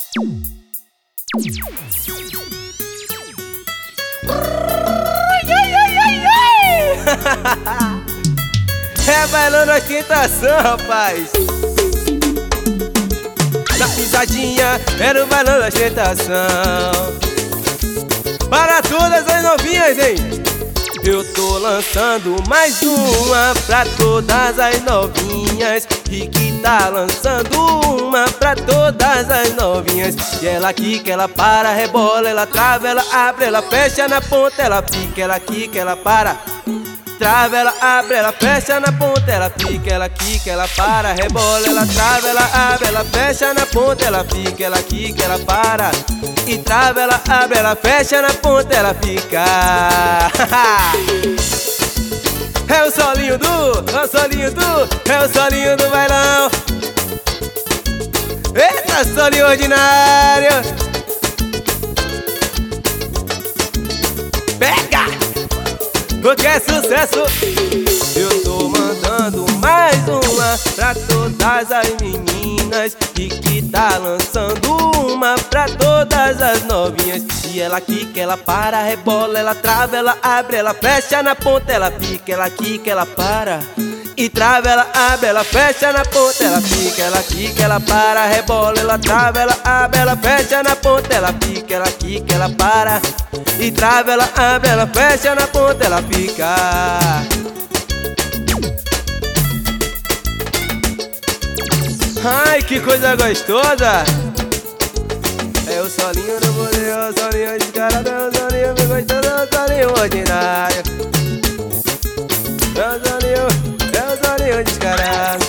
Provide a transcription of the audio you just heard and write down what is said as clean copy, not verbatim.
Revelando a tentação, rapaz. Na pisadinha era o bailando a tentação. Para todas as novinhas, hein? Eu tô lançando mais uma pra todas as novinhas. Rick tá lançando uma pra todas as novinhas. E ela quica, ela para, rebola, ela trava, ela abre, ela fecha na ponta, ela pica, ela quica, ela para. Trava, ela abre, ela fecha na ponta, ela pica, ela quica, ela para, rebola, ela trava, ela abre, ela fecha na ponta, ela pica, ela quica, ela para. E trava, ela abre, ela fecha na ponta, ela fica. É o solinho do, é o solinho do, é o solinho do bailão. Eita, solinho ordinário. Pega! Porque é sucesso. Eu tô mandando mais uma pra todas as meninas. E que tá lançando uma pra todas as novinhas. E ela quica, ela para, rebola, ela trava, ela abre, ela fecha na ponta, ela pica, ela quica, ela para. E trava, ela abre, ela fecha na ponta, ela pica, ela quica, ela para, rebola, ela trava, ela abre, ela fecha na ponta, ela pica, ela quica, ela para. E trava, ela abre, ela fecha na ponta, ela fica. Ai, que coisa gostosa! É o solinho do poder, é o solinho descarado, é o solinho bem gostoso, é o solinho ordinário. É o solinho descarado.